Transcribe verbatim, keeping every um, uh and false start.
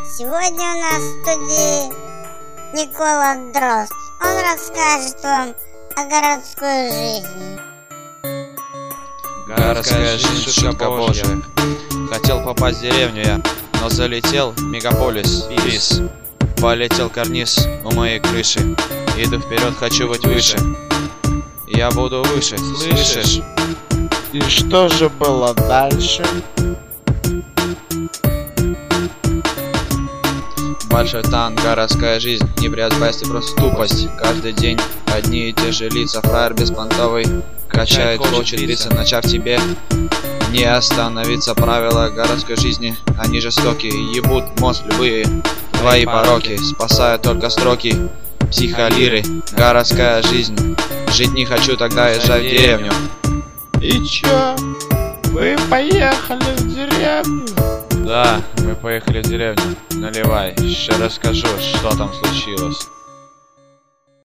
Сегодня у нас в студии Никола Дрозд. Он расскажет вам о городской жизни. Городская жизнь — шутка божья. Хотел попасть в деревню я, но залетел в мегаполис. Бис. Полетел карниз у моей крыши. Иду вперед, хочу быть выше. Я буду выше, слышишь? И что же было дальше? Большой танк, городская жизнь, не преодолеть просто тупость. Каждый день одни и те же лица, фраер беспонтовый качает, хочет дриться, начав тебе не остановиться. Правила городской жизни, они жестокие, ебут мозг любые твои пороки, спасают только строки психолиры. Городская жизнь, жить не хочу, тогда езжай в деревню. И чё? Вы поехали в деревню? Да, мы поехали в деревню. Наливай, еще расскажу, что там случилось.